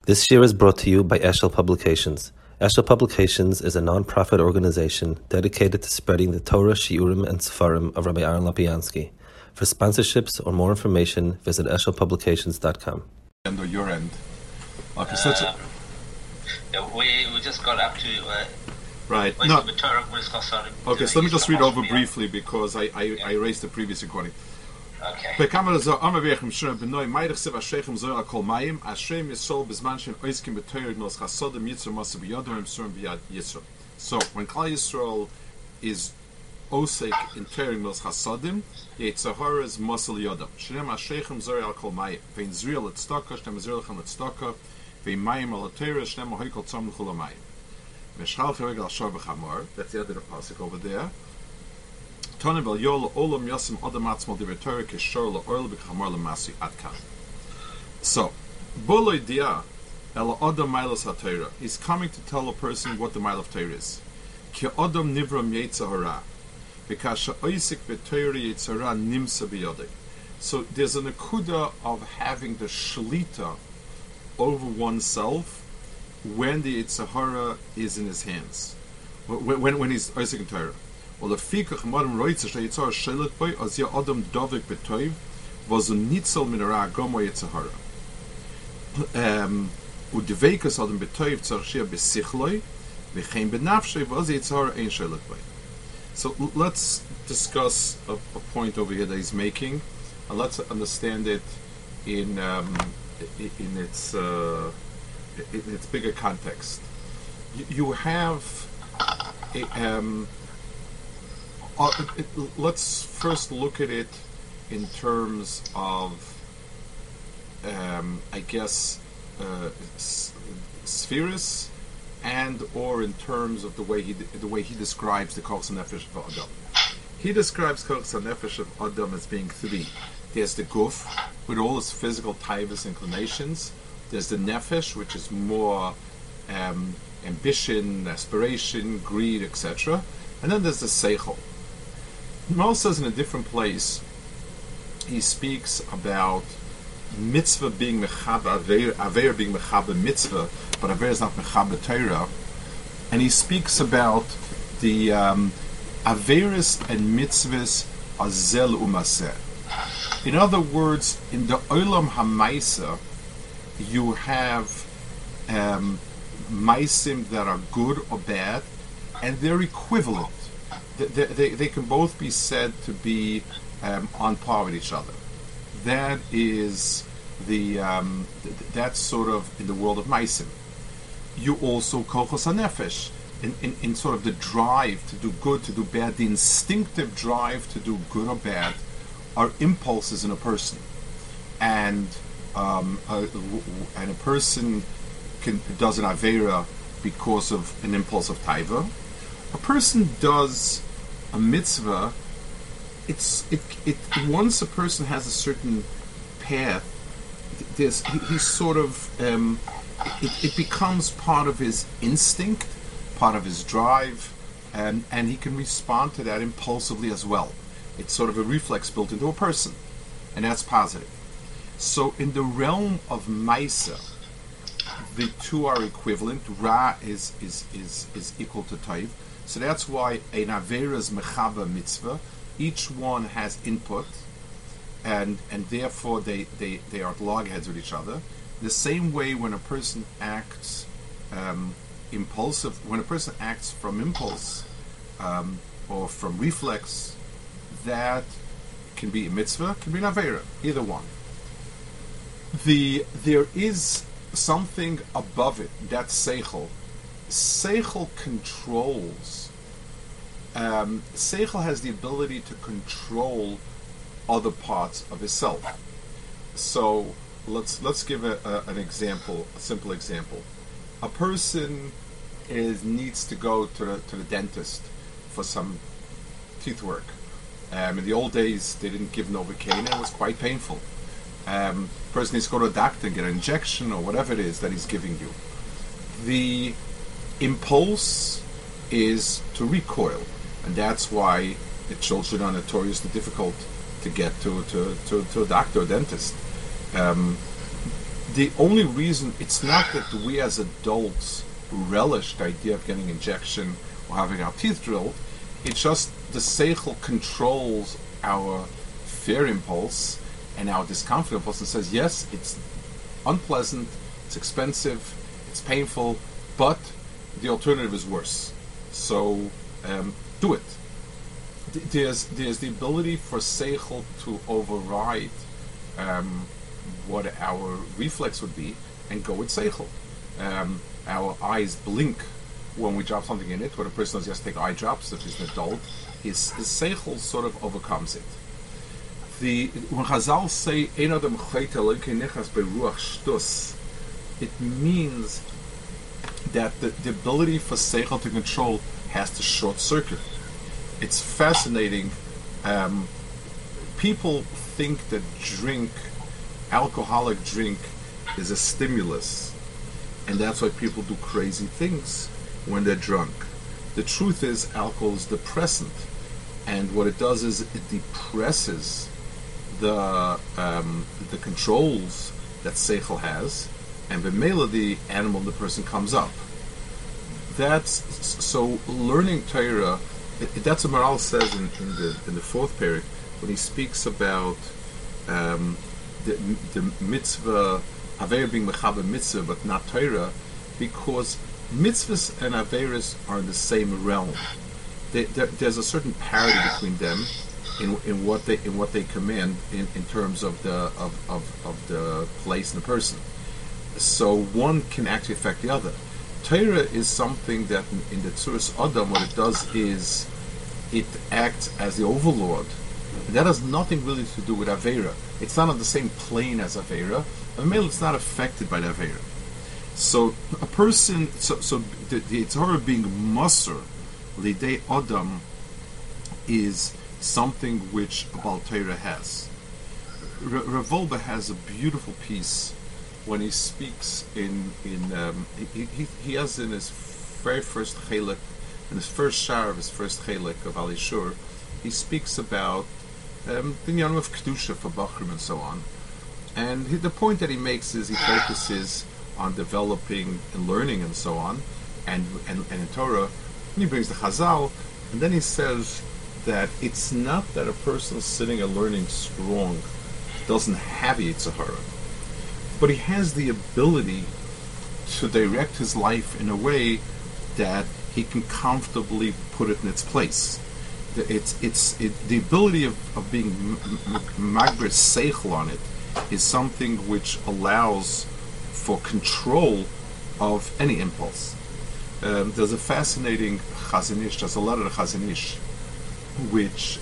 This year is brought to you by Eshel Publications. Eshel Publications is a non-profit organization dedicated to spreading the Torah, Shiurim, and Sefarim of Rabbi Aaron Lapiansky. For sponsorships or more information, visit eshelpublications.com. End or your end? Okay, we just got up to right. No. Okay, so let me just read over briefly because I erased the previous recording. Okay. Hashem is so when Klal Yisrael is osek in tearing mils chasodim, Yitzhahara is muscle yodam. Shrem Hashechem Zoy al Kol Mayim. Vein Zriel et Staka, Shrem Zriel Chem et Staka, Vein Mayim al Atera, Shrem Hoikol Tzom L'Chul Mayim. Meshchal Feregel Shor B'Chamor. That's the other pasuk over there. Tonim Vel Yol Olam Yosim Adam Atzmal Divrei Torah Kishor LaOil B'Chamor LaMasi Adkan. So, Bolo Dia El Adam Milos HaTorah. He's coming to tell a person what the mile of Torah is. Ki Adam Nivram Yitzhahara. Because Sha'oisik B'Torah Yitzhahara Nimsa B'Yodei. So there's an akuda of having the shlita over oneself when the Yitzhahara is in his hands. When he's Oisik in Torah. Well, the fikach madam roitz she yitzhar shelet boy as ya adam davik betoiv was a nitzel minara gomo yitzhara. Udvekas adam betoiv tzarshia besichloi v'chein benafshe was yitzhara ein shelet boy. So let's discuss a point over here that he's making, and let's understand it in its bigger context. You have let's first look at it in terms of, spheres, and or in terms of the way he describes the Kochs HaNefesh of Adam. He describes Kochs HaNefesh of Adam as being three. There's the Guf, with all its physical taivas inclinations. There's the Nefesh, which is more ambition, aspiration, greed, etc. And then there's the Seichel. Mal says in a different place, he speaks about mitzvah being mechaba, aver being mechaba mitzvah, but aver is not mechaba Torah. And he speaks about the averis and mitzvahs azel umaseh. In other words, in the olam hamaisa, you have maisim that are good or bad, and they're equivalent. They can both be said to be on par with each other. That is that's sort of in the world of Maisim. You also Kochos HaNefesh in sort of the drive to do good, to do bad, the instinctive drive to do good or bad are impulses in a person, and a person does an avera because of an impulse of taiva. A person does a mitzvah. Once a person has a certain path, he's sort of it becomes part of his instinct, part of his drive, and he can respond to that impulsively as well. It's sort of a reflex built into a person, and that's positive. So in the realm of Maisa, the two are equivalent. Ra is equal to Taiv. So that's why an Avera is Mechaba Mitzvah. Each one has input, and therefore they are at logheads with each other. The same way when a person acts impulsive, when a person acts from impulse or from reflex, that can be a mitzvah, can be an Avera, either one. There is something above it, that's Seichel. Seichel controls. Seichel has the ability to control other parts of himself. So let's give an example, a simple example. A person needs to go to the dentist for some teeth work. In the old days, they didn't give Novocaine, and it was quite painful. Person needs to go to a doctor and get an injection or whatever it is that he's giving you. The impulse is to recoil, and that's why the children are notoriously difficult to get to a doctor or dentist. The only reason, it's not that we as adults relish the idea of getting injection or having our teeth drilled. It's just the seichel controls our fear impulse and our discomfort impulse and says, yes, it's unpleasant, it's expensive, it's painful, but the alternative is worse. So do it. There's the ability for seichel to override what our reflex would be and go with seichel. Our eyes blink when we drop something in it. When a person does just take eye drops, if he's an adult, his seichel sort of overcomes it. When Chazal say "Ein adam chayte Elokai nechas beruach shtus," it means that the ability for seichel to control has to short circuit. It's fascinating. People think that alcoholic drink, is a stimulus, and that's why people do crazy things when they're drunk. The truth is, alcohol is depressant, and what it does is it depresses the controls that seichel has, and b'meila the animal in the person comes up. That's so learning Torah. That's what Maral says in the fourth period when he speaks about the mitzvah, Aveira being mechaber mitzvah but not Torah, because mitzvahs and Aveiras are in the same realm. There's a certain parity between them in what they command in terms of the place and the person. So one can actually affect the other. Torah is something that in the Tzuras Adam, what it does is it acts as the overlord. And that has nothing really to do with Aveira. It's not on the same plane as Aveira. A male is not affected by the Aveira. So a person, the Torah being Masr, Lidei Adam, is something which a Baal Torah has. Rav Wolbe has a beautiful piece when he speaks he has in his very first chelik, in his first shar of his first chelik of Ali Shur, he speaks about the Yom of Kedusha for Bachrim and so on. And the point that he makes is he focuses on developing and learning and so on, and in Torah, and he brings the Chazal, and then he says that it's not that a person sitting and learning strong doesn't have Yetzer Hara, but he has the ability to direct his life in a way that he can comfortably put it in its place. The ability of being magber seichel on it is something which allows for control of any impulse. There's a fascinating Chazon Ish. There's a letter to Chazon Ish, which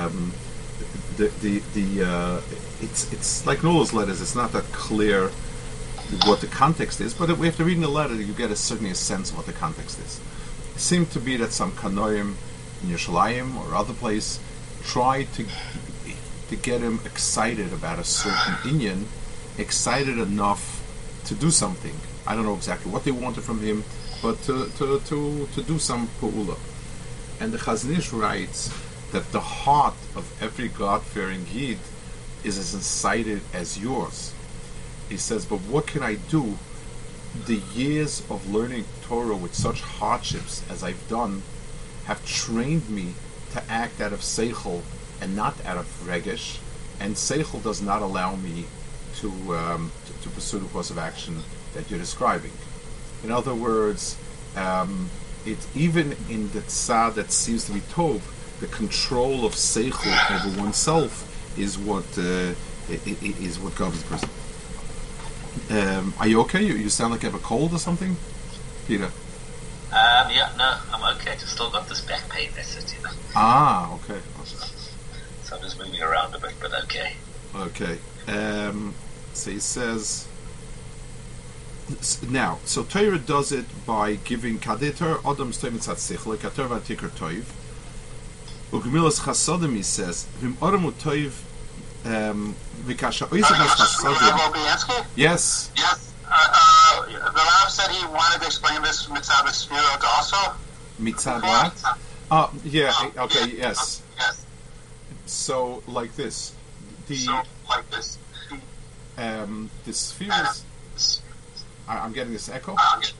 it's like in all those letters. It's not that clear what the context is, but we have to read in the letter. You get certainly a sense of what the context is. It seemed to be that some Kanoim in Yerushalayim or other place tried to get him excited about a certain inyan, excited enough to do something. I don't know exactly what they wanted from him, but to do some pu'ula. And the Chazon Ish writes that the heart of every God-fearing Yid is as excited as yours. He says, but what can I do? The years of learning Torah with such hardships as I've done have trained me to act out of seichel and not out of regesh, and seichel does not allow me to pursue the course of action that you're describing. In other words, it's even in the tzad that seems to be tov, the control of seichel over oneself is what governs the person. Are you okay? You sound like you have a cold or something, Peter. Yeah, no, I'm okay. Just still got this back pain. That's it, you know. Ah, okay. So I'm just moving around a bit, but okay. Okay. So he says now. So Torah does it by giving kadeter Adam's toiv mitzat seichel kater v'atikar toiv. Ugemilas chasadim, he says v'im Adamu toiv v'kasha oizav chasadim. Yes. Yes. The Rav said he wanted to explain this mitzvah sfirot also. Mitzvah what? Yeah. Okay. Yes. Yes. So like this, the spheres I'm getting this echo.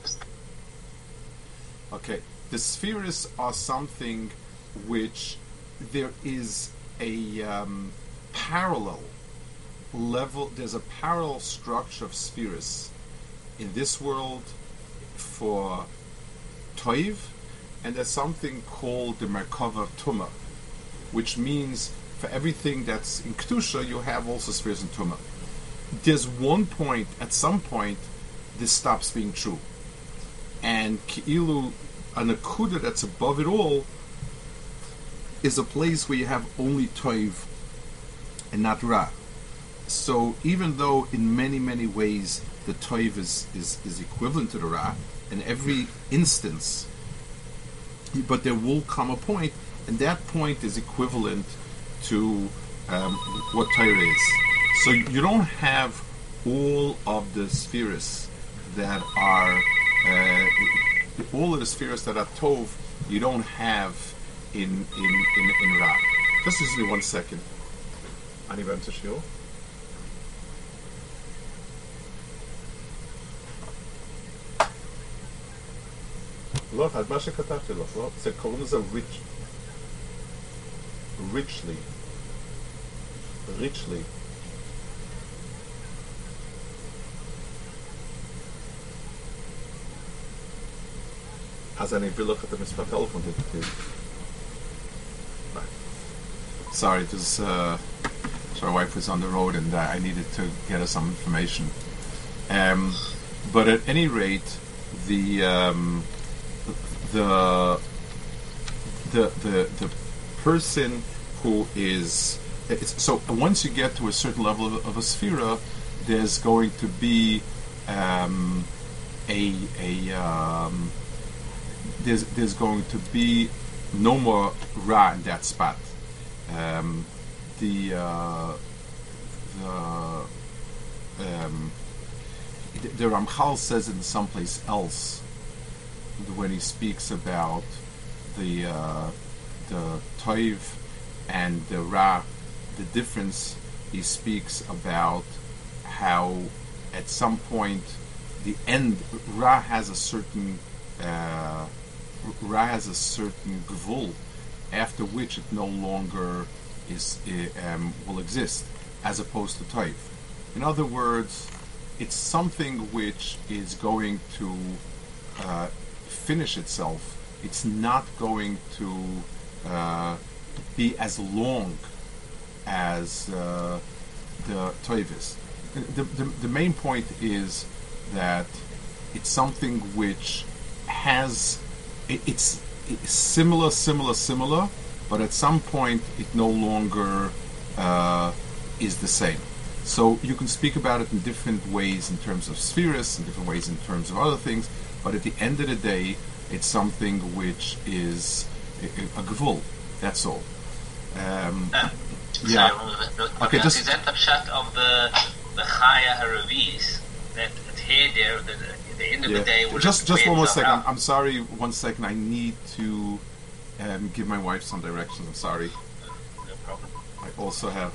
Okay, the spheres are something which there is a parallel level. There's a parallel structure of spheres in this world for Toiv, and there's something called the Merkava Tumah, which means for everything that's in Kedusha, you have also spheres in Tumah. There's one point, at some point, this stops being true. And Ki'ilu, an Akuda that's above it all, is a place where you have only Toiv and not Ra. So even though in many, many ways the Toiv is equivalent to the Ra, in every instance, but there will come a point, and that point is equivalent to what Torah is. So you don't have all of the spheres that are all of the spheres that are Tov. You don't have in Ra. Just give me 1 second. Ani beim Tashio. לא, מה שכתבתי לך, לא? זה קוראים לזה richly. אז אני אביא לך את המספר טלפון. Sorry, so my wife was on the road and I needed to get her some information. But at any rate, the person who is so once you get to a certain level of a sphera, there's going to be there's going to be no more Ra in that spot. The Ramchal says it someplace else when he speaks about the Toiv and the Ra, the difference. He speaks about how at some point the end Ra has a certain gvul, after which it no longer will exist, as opposed to Toiv. In other words, it's something which is going to finish itself. It's not going to be as long as the Toiv is. The main point is that it's something which has it's similar, but at some point it no longer is the same. So you can speak about it in different ways in terms of spheres, in different ways in terms of other things, but at the end of the day, it's something which is a gvul. That's all. Yeah. Okay, just is that the shot of the Chaya Haravis that here there at the end of the day. Just 1 more second. I'm sorry. 1 second. I need to give my wife some directions. I'm sorry. No problem. I also have.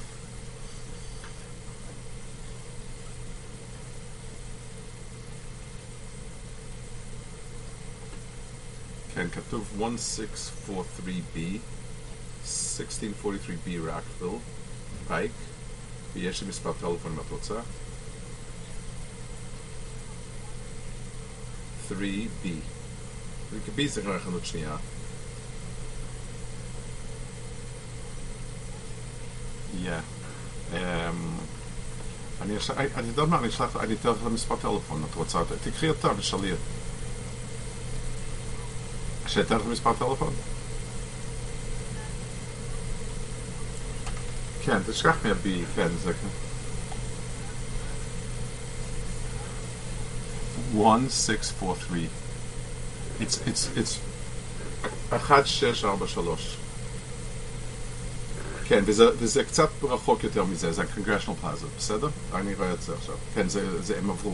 Ken Katuv 1643B, 1643B Rockville, Pike. ויש לי מספר טלפון אם את רוצה. 3B. B זה כבר חנות שנייה. אני יודע מה, אני אתן לך מספר טלפון, את רוצה, תקחי אותה ושאלי. שאתן לך מספר טלפון? כן, תשכח מהבי, כן, זה כן. 1643. It's 1643. כן, וזה קצת רחוק יותר מזה, זה ה-Congressional Plaza, בסדר? אני רואה את זה עכשיו. כן, הם עברו.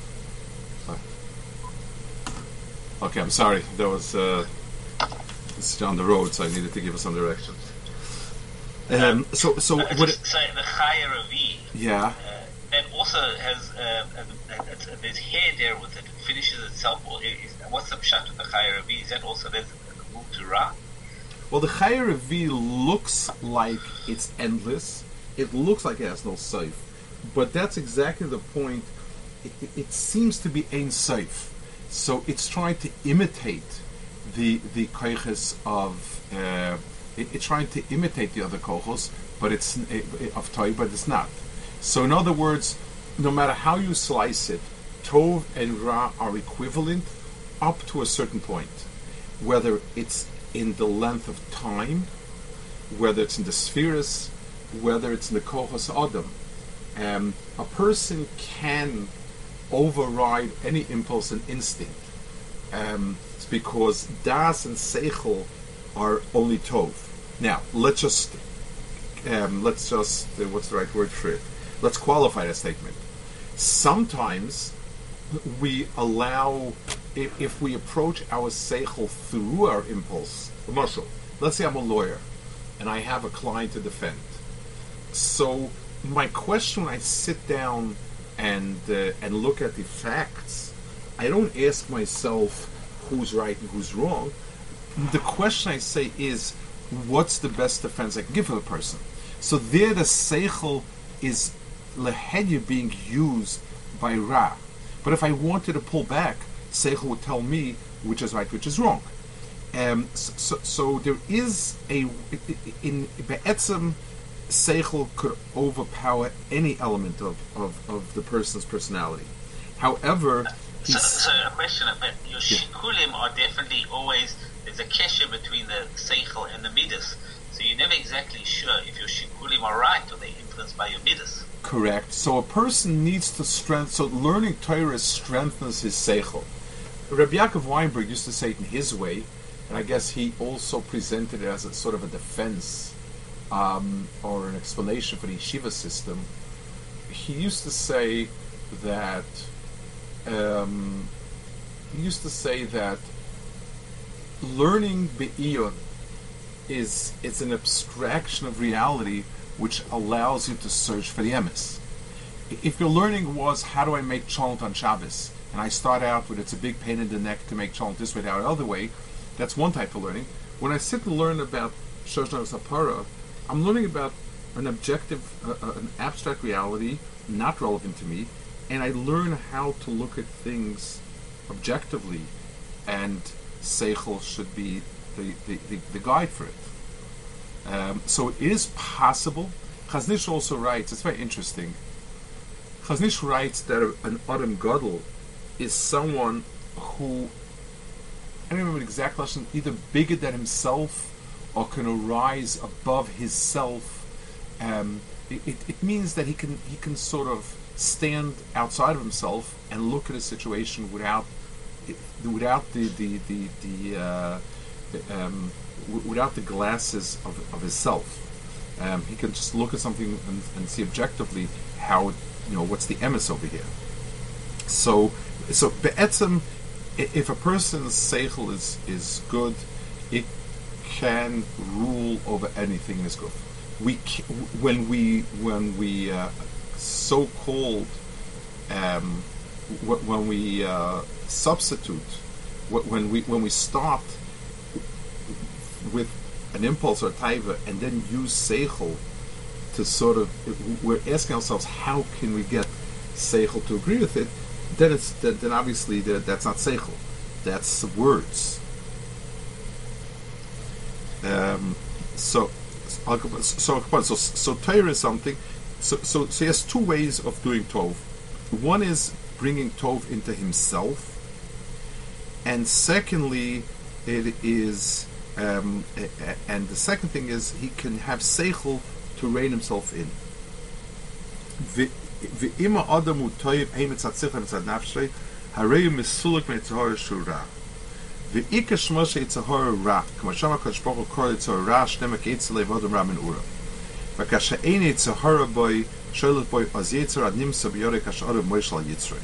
Okay, I'm sorry. That was it's down the road, so I needed to give us some directions. So what? So the Chaya Ravi. Yeah. That also has there's hair there with it. It finishes itself. Or what's the pshat with the Chaya Revi? Is that also there's a move to Ra? Well, the Chaya Revi looks like it's endless. It looks like it has no safe. But that's exactly the point. It seems to be ein safe. So it's trying to imitate the koiches of it's trying to imitate the other kochos, but it's of toy, but it's not. So in other words, no matter how you slice it, tov and ra are equivalent up to a certain point, whether it's in the length of time, whether it's in the spheres, whether it's in the kochos adam. A person can override any impulse and instinct. It's because das and seichel are only tov. Now, let's just what's the right word for it? Let's qualify that statement. Sometimes we allow, if we approach our seichel through our impulse. Marshall, let's say I'm a lawyer and I have a client to defend. So my question when I sit down and look at the facts, I don't ask myself who's right and who's wrong. The question I say is, what's the best defense I can give for the person? So there the seichel is lehedya being used by Ra. But if I wanted to pull back, seichel would tell me which is right, which is wrong. So there is in Be'etzem, seichel could overpower any element of the person's personality. However, so a question of that, your shikulim are definitely always, there's a kesher between the seichel and the midas. So you're never exactly sure if your shikulim are right or they're influenced by your midas. Correct. So a person needs to strengthen. So learning Torah strengthens his seichel. Rabbi Yaakov Weinberg used to say it in his way, and I guess he also presented it as a sort of a defense or an explanation for the yeshiva system. He used to say that learning be'iyun it's an abstraction of reality which allows you to search for the emes. If your learning was how do I make cholent on Shabbos, and I start out with it's a big pain in the neck to make cholent this way, that other way, that's one type of learning. When I sit and learn about Shoshana Sapara, I'm learning about an objective, an abstract reality not relevant to me, and I learn how to look at things objectively, and seichel should be the guide for it. So it is possible. Chazon Ish also writes, it's very interesting, Chazon Ish writes that an Adam Gadol is someone who, I don't remember the exact lesson, either bigger than himself or can arise above his self. It means that he can sort of stand outside of himself and look at a situation without the glasses of his self. He can just look at something and see objectively how what's the emes over here. So be'etzem, if a person's seichel is good, it can rule over anything in his good. When we so-called when we substitute, when we start with an impulse or a taiva and then use seichel to sort of, we're asking ourselves how can we get seichel to agree with it, then obviously that's not seichel, that's words. So Torah is something. So he has two ways of doing tov. One is bringing tov into himself, and secondly, it is, and the second thing is he can have seichel to rein himself in. Ve'ima adamu toiv heimetz hatzich and tzad harei misuluk me'tzahar shura. Ve'ika shmoshe itzahar ra. K'mashama kadosh baruch hu kol itzahar ra shnemek eitzalei v'adam ra min ura. V'kasha ein itzahar boy sholet boy az yitzar ad nimsa b'yorei kasha adam moishal yitzrei.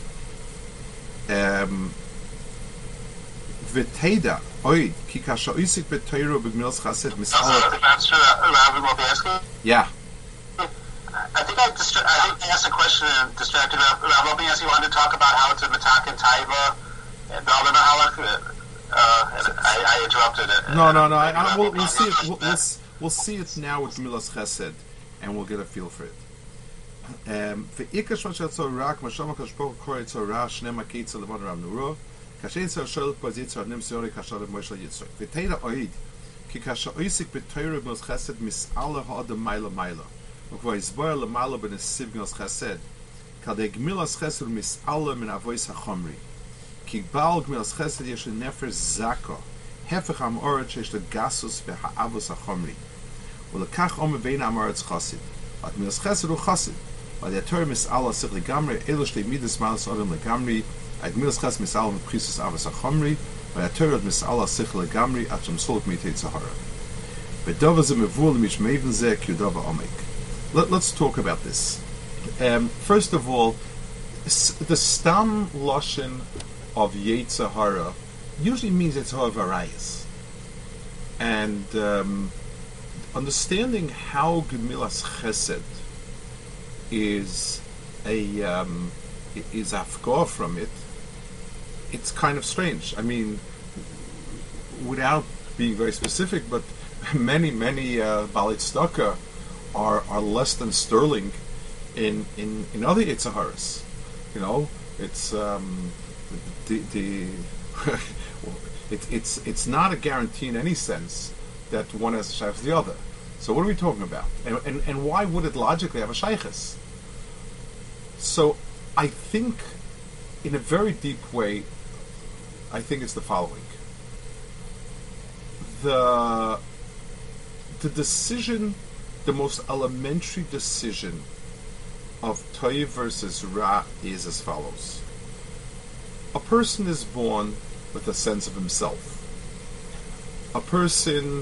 V'teida oid ki kasha oisik b'toiro b'gmilas chassid mishalach. That's Rav Mobiesky. Yeah. I think I asked a question and distracted Rav Lopiansky. Wanted to talk about how to matak and taiva and Balder Mahalach. I interrupted it. No. We'll see it. We'll see it now with Milas Chesed, and we'll get a feel for it. The ikash v'shatzo rak mashama kashpok korei tzora shnei makitza levon ram nuro kashen tzor shol pozitza nim tzori kashal moshel yitzor v'teira oid ki kasha oisik b'toyre Milas Chesed mis'ala ha'adam maila ukva izbar lemala ben esiv Milas Chesed kadei Milas Chesed mis'ala min avois hachomri ki bal Milas Chesed yesh nefer zaka hefech am oret shesh le gasus v'ha'avos hachomri ulekach ome bein am oretz chasid at Milas Chesed u chasid. By the term is Allah sich legamri, elush le midas malas adam legamri, at Milas Chesed misal meprisus avos hachomri, by the term mis Allah sich legamri at shamsol mitei tzahara. Bedava ze mevul mish meven ze kyudava omek. Let's talk about this. First of all, the stam lashon of Yetzirah usually means it's harayis, and understanding how Milas Chesed is afgar from it, it's kind of strange. I mean, without being very specific, but many Balei Tzedakah are less than sterling in other Yetziharas. You know, it's it's not a guarantee in any sense that one has a shaykh to the other. So what are we talking about? And why would it logically have a shaykhis? So I think, in a very deep way, I think it's the following. The decision, the most elementary decision of Toiv versus Ra is as follows. A person is born with a sense of himself. A person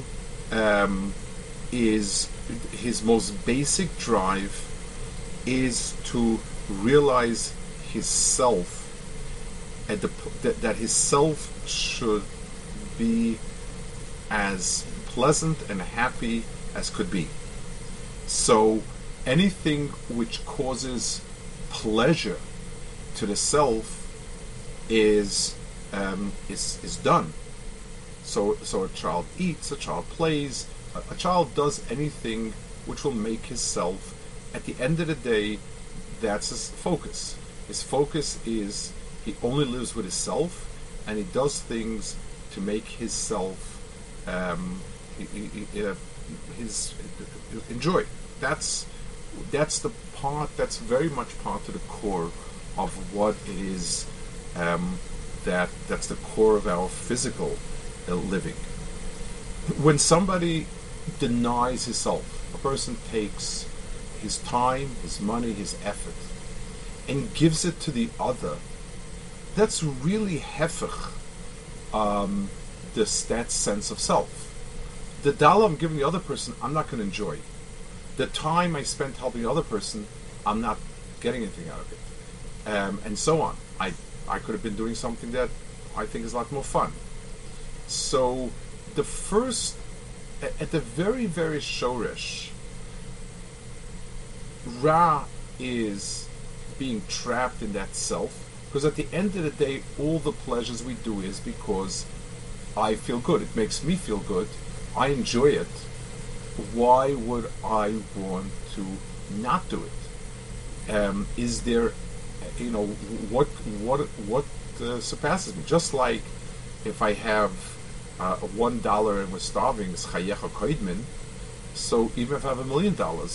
is, his most basic drive is to realize his self, and that his self should be as pleasant and happy as could be. So anything which causes pleasure to the self is done. So a child eats, a child plays, a child does anything which will make his self, at the end of the day, that's his focus. His focus is he only lives with himself, and he does things to make his self enjoy. That's the part. That's very much part of the core of what it is. That's the core of our physical living. When somebody denies himself, a person takes his time, his money, his effort, and gives it to the other, that's really hefech, that sense of self. The dollar I'm giving the other person, I'm not going to enjoy. The time I spent helping the other person, I'm not getting anything out of it. And so on. I could have been doing something that I think is a lot more fun. So the first, at the very, very shoresh, Ra is being trapped in that self, because at the end of the day, all the pleasures we do is because I feel good. It makes me feel good. I enjoy it. Why would I want to not do it? Is there, what surpasses me? Just like if I have $1 and we're starving, it's chayecha koidmin. So even if I have $1 million,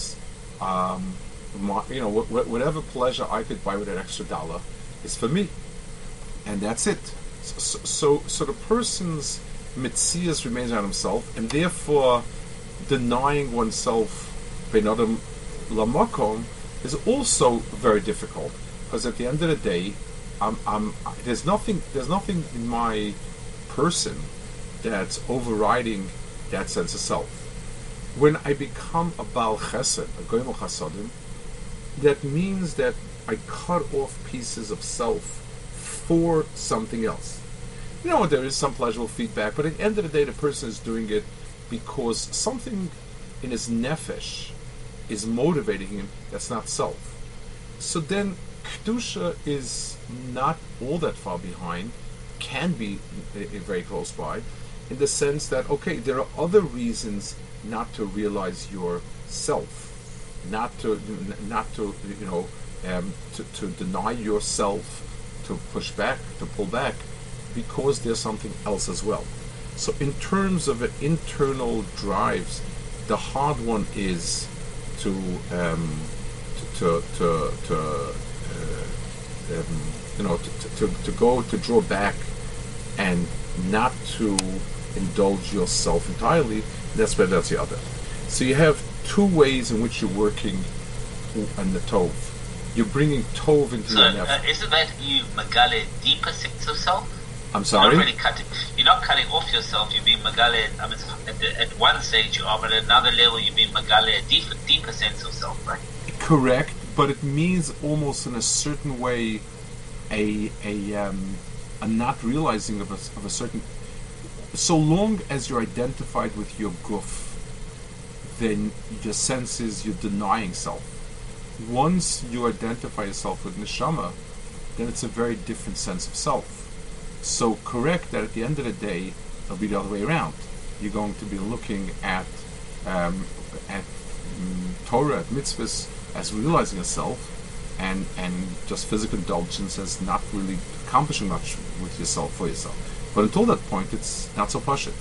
whatever pleasure I could buy with an extra dollar is for me, and that's it. So the person's mitzias remains on himself, and therefore denying oneself benadam lamakom is also very difficult, because at the end of the day, there's nothing in my person that's overriding that sense of self. When I become a Baal Chesed, a Goyim Chasadim, that means that I cut off pieces of self for something else. There is some pleasurable feedback, but at the end of the day, the person is doing it because something in his nefesh is motivating him, that's not self. So then Kedusha is not all that far behind, can be very close by, in the sense that, okay, there are other reasons not to realize yourself, not to to deny yourself, to push back, to pull back, because there's something else as well. So in terms of internal drives, the hard one is to draw back and not to indulge yourself entirely. That's the other. So you have two ways in which you're working on the Tov. You're bringing Tov into your nefesh. Isn't that you megale deeper sense of self? I'm sorry? You're not cutting off yourself, you're being megale, at one stage you are, but at another level you're being megale a deeper sense of self, right? Correct, but it means almost in a certain way a not realizing of a certain... So long as you're identified with your guf, then your sense is you're denying self. Once you identify yourself with neshama, then it's a very different sense of self. So correct that at the end of the day, it'll be the other way around. You're going to be looking at Torah, at mitzvahs, as realizing a self, and just physical indulgence as not really accomplishing much with yourself, for yourself. But until that point, it's not so pashut.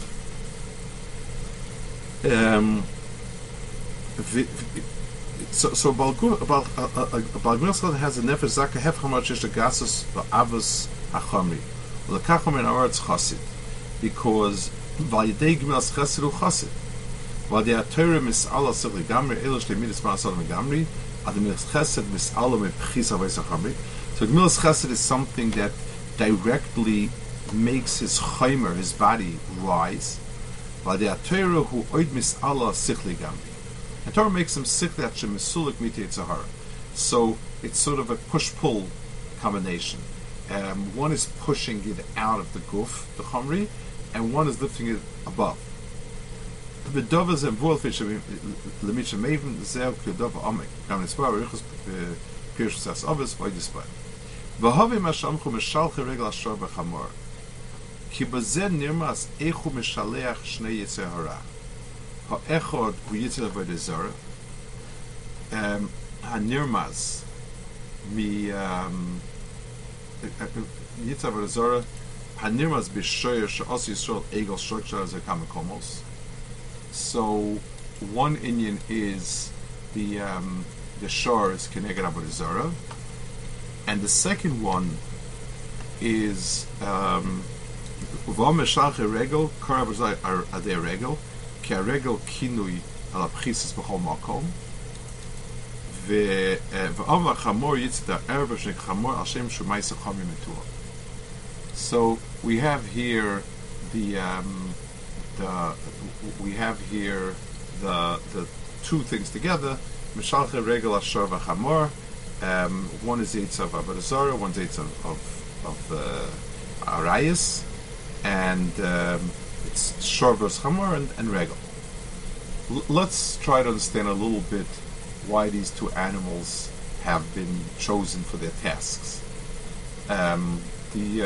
So Balgmilchad has a nefesh zaka hef hamachish the gasus ba'avos hachamri. L'kachom in our chassid, because v'yidei gmilas chassid u chassid. V'yidei Torah mis'ala sivli gamri elosh le'midas ma'asal megamri ademilas chassid mis'ala me'pchis avos hachamri. So gmilas chassid is something that directly makes his chaymer, his body, rise. V'yidei Torah hu oid mis'ala sichli gamri. And Torah makes him sichli at shemesulik mitei tzahara. So it's sort of a push-pull combination. One is pushing it out of the guf, the chomri, and one is lifting it above. The dovas and vuelfish lemitcha maven zeh k'dova amek. Gam nispar riches pirshus as ovis by display. V'havi mashamchu mishalche regel ashor b'chamor. Ki bazen nirmas echu mishaleach shnei yitzei hara. Ha'echod hu yitzei avodah zara. Ha'nirmas mi Yitzhak Avodah Hanirmas b'shoyer she'os Yisrael egel shorcha zekam komos. So one inyan is the shor is keneged Avodah Zarah, and the second one is uvam meshalche regel kar Avodah adei regel ki regel kinui al apchisis b'chol makom. So we have here the two things together. Mishalche regel ashor v'chamor. One is eitz of Avodah Zarah, one is eitz of arayis, and it's shor versus chamor and regel. Let's try to understand a little bit why these two animals have been chosen for their tasks. The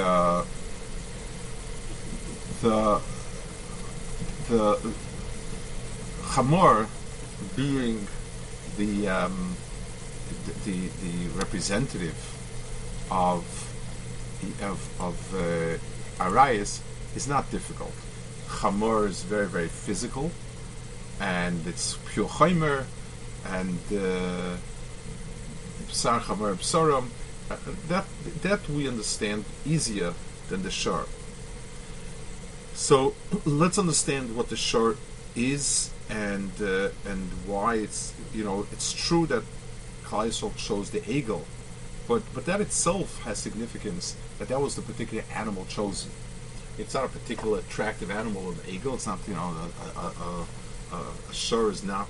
chamor being the representative of arayis is not difficult. Chamor is very, very physical, and it's pure chaymer, and B'sar Chamor B'saram, that we understand easier than the shor. So let's understand what the shor is and why it's it's true that Klal Yisrael chose the egel, but that itself has significance. That was the particular animal chosen. It's not a particular attractive animal of egel. It's not a shor is not.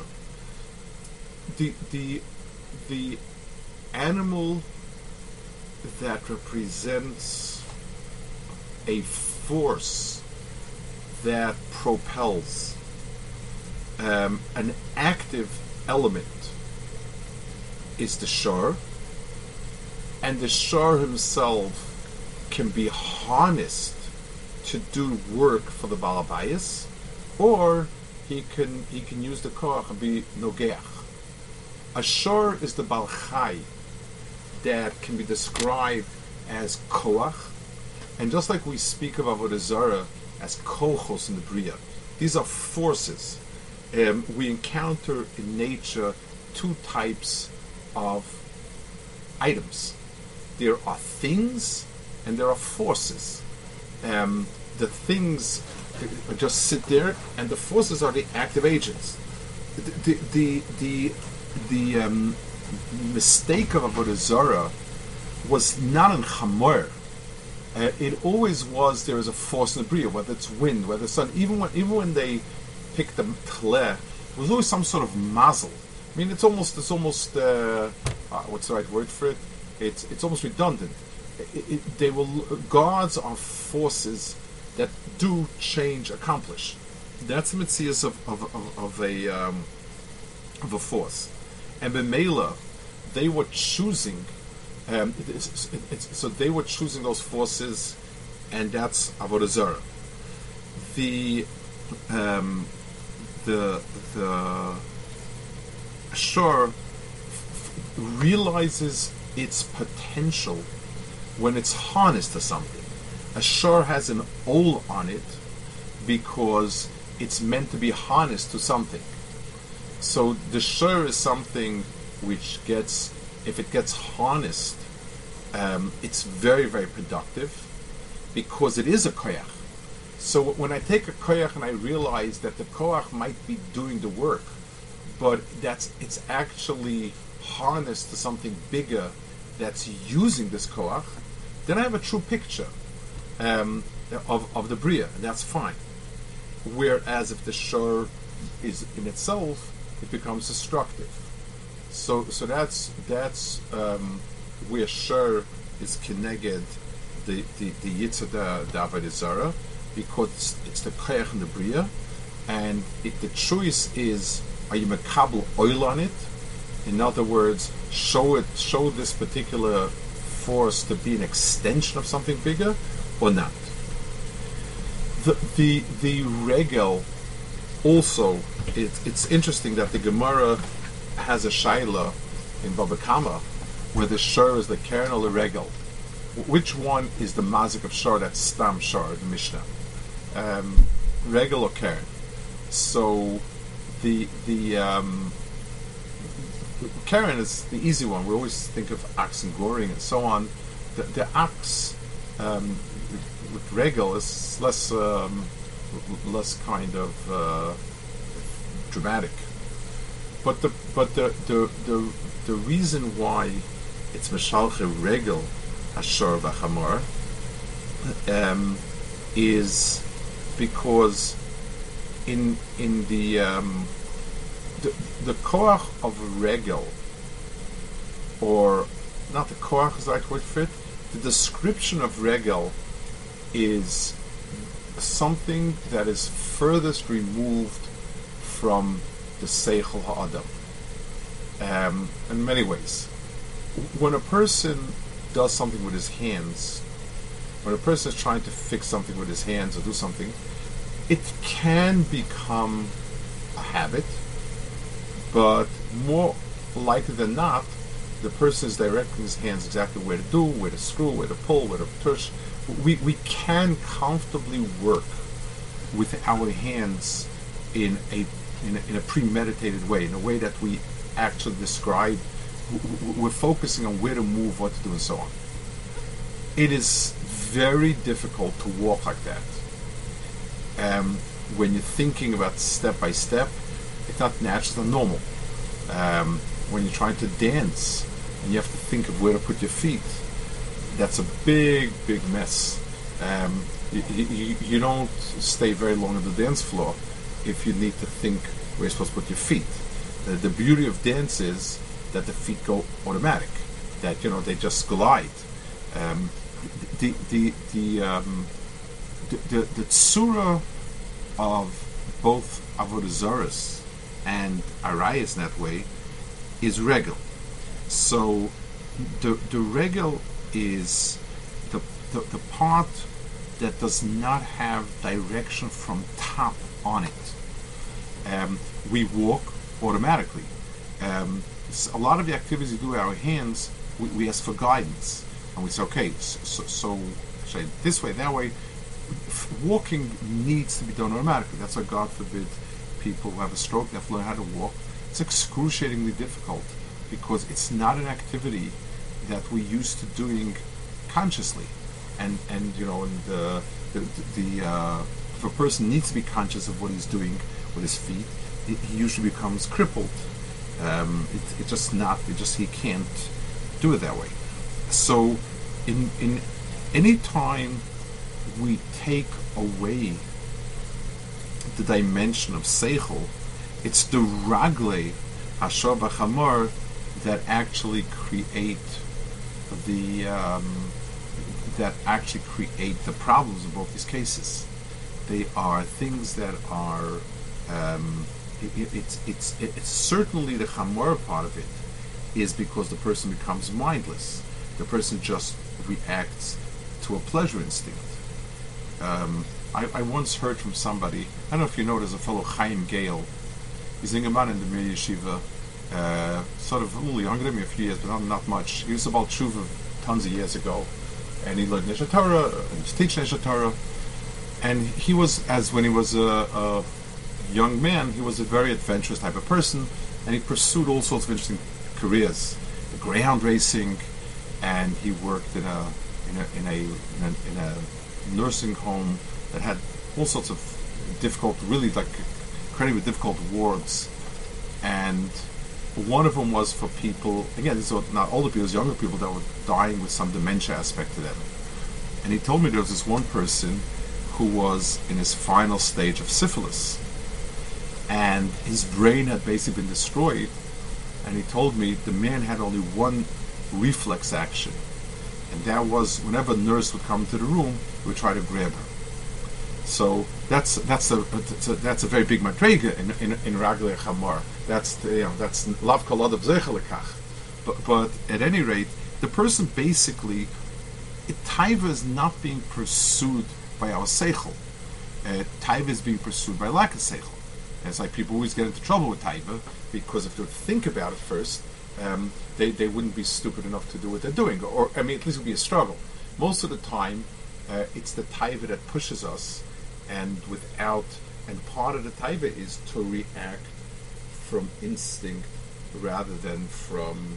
The animal that represents a force that propels an active element is the shor, and the shor himself can be harnessed to do work for the balabayas, or he can use the koach and be nogeach. A shor is the balchai that can be described as koach, and just like we speak of Avodah Zarah as kochos in the Bria, these are forces. We encounter in nature two types of items. There are things and there are forces. The things just sit there, and the forces are the active agents. The mistake of Avodah Zarah was not in Chamor. It always was there is a force in the Bria, whether it's wind, whether it's sun. Even when they picked the Tleh, it was always some sort of mazel. I mean, it's almost what's the right word for it? It's almost redundant. Gods are forces that do change, accomplish. That's the mitzvahs of a force. And B'meila, they were choosing. So they were choosing those forces, and that's Avodah Zarah. The shor realizes its potential when it's harnessed to something. A shor has an ol on it because it's meant to be harnessed to something. So the shor is something which gets, if it gets harnessed, it's very, very productive because it is a koyach. So when I take a koyach and I realize that the koyach might be doing the work, but it's actually harnessed to something bigger that's using this koach, then I have a true picture of the Bria, and that's fine. Whereas if the shor is in itself, it becomes destructive. So that's where shor is keneged the yitzhak the Avodah Zarah, because it's the koach and the Bria, and the choice is, are you makabel oil on it? In other words, show this particular force to be an extension of something bigger, or not. The regel also, it's interesting that the Gemara has a shaila in Baba Kama where the shor is the keren or the regel. Which one is the mazik of shor? That's stam shor, the Mishnah. Regel or keren. So the keren is the easy one. We always think of axe and goring and so on. The axe with regel is less kind of dramatic. But the reason why it's meshalche regel ashor v'chamor is because in the koach of regel, or not the koach is the right word for it, the description of regel is something that is furthest removed from the seichel ha'adam. In many ways, when a person does something with his hands, when a person is trying to fix something with his hands or do something, it can become a habit, but more likely than not, the person is directing his hands exactly where to do, where to screw, where to pull, where to tush. We can comfortably work with our hands in a premeditated way, in a way that we actually describe. We're focusing on where to move, what to do, and so on. It is very difficult to walk like that. When you're thinking about step by step, it's not natural and normal. When you're trying to dance and you have to think of where to put your feet, that's a big, big mess. You don't stay very long on the dance floor if you need to think where you're supposed to put your feet. The beauty of dance is that the feet go automatic, that they just glide. The tzura of both Avodah Zarahs and arayas in that way is regel. So the regel is the part that does not have direction from top on it. We walk automatically. A lot of the activities we do with our hands, we ask for guidance, and we say, okay, so should I this way, that way. Walking needs to be done automatically. That's why, God forbid, people who have a stroke have to learn how to walk. It's excruciatingly difficult because it's not an activity that we're used to doing consciously. And if a person needs to be conscious of what he's doing with his feet, he usually becomes crippled. He can't do it that way. So in any time we take away the dimension of seichel, it's the ragle hashor b'chamor that actually create the problems in both these cases. They are things that are it's certainly the chamor part of it is because the person becomes mindless. The person just reacts to a pleasure instinct. I once heard from somebody, I don't know if you know, there's a fellow Chaim Gale. He's a man in the Mir Yeshiva, sort of a little younger than me a few years, but not much. He was about Tshuva tons of years ago, and he learned Neshet Torah, and he was teaching Neshet Torah, and he was, when he was a young man, he was a very adventurous type of person, and he pursued all sorts of interesting careers, greyhound racing, and he worked in a nursing home that had all sorts of difficult, really like incredibly difficult wards, and one of them was for people, again, these were not older people, it was younger people that were dying with some dementia aspect to them. And he told me there was this one person who was in his final stage of syphilis, and his brain had basically been destroyed, and he told me the man had only one reflex action, and that was whenever a nurse would come into the room, he would try to grab her. So that's a very big madrega in Ragle Chamor. That's lav kol adav zeicha lekach. But at any rate, the person basically, taiva is not being pursued by our seichel. Taiva is being pursued by lack of seichel. And it's like people always get into trouble with taiva because if they would think about it first, they wouldn't be stupid enough to do what they're doing, or at least it would be a struggle. Most of the time, it's the taiva that pushes us, and part of the taiva is to react from instinct rather than from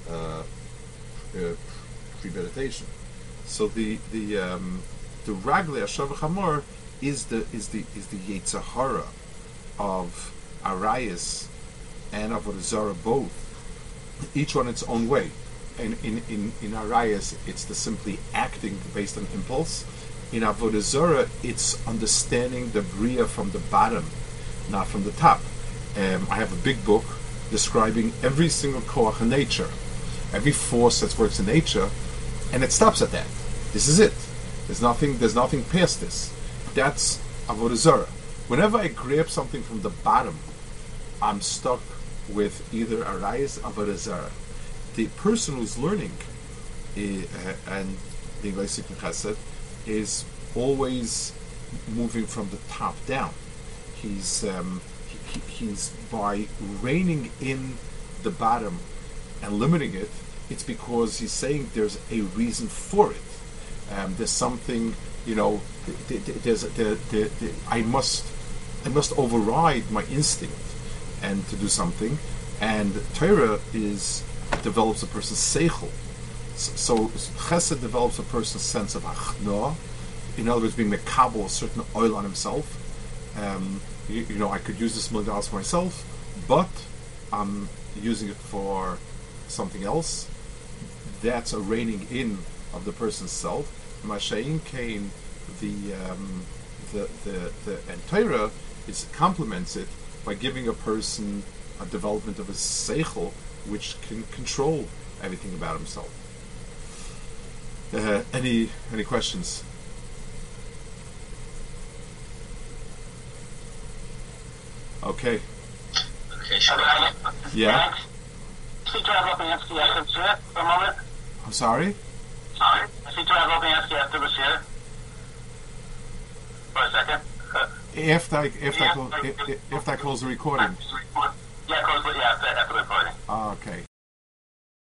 premeditation. So the ragle hashav chamor is the yetzer hara of arayas and avodah zarah both, each on its own way. And in arayas, it's the simply acting based on impulse. In avodah zarah, it's understanding the bria from the bottom, not from the top. I have a big book describing every single koach in nature, every force that works in nature, and it stops at that. This is it. There's nothing past this. That's avodah zarah. Whenever I grab something from the bottom, I'm stuck with either arayas or avodah zarah. The person who's learning and being basic in chesed is always moving from the top down. He's by reining in the bottom and limiting it, it's because he's saying there's a reason for it. There's something, I must override my instinct and to do something. And Torah develops a person's seichel. So chesed develops a person's sense of achna. In other words, being mekabel a certain oil on himself. I could use this $1 million for myself, but I'm using it for something else. That's a reining in of the person's self. Mashayin came and Torah complements it by giving a person a development of a seichel which can control everything about himself. Any questions? Okay. sure. Yeah. Speak to Rabbi Lopiansky after the shir for a moment. I'm sorry? Speak to Rabbi Lopiansky after the shir for a second. If I close the recording. Yeah, after the recording. Okay.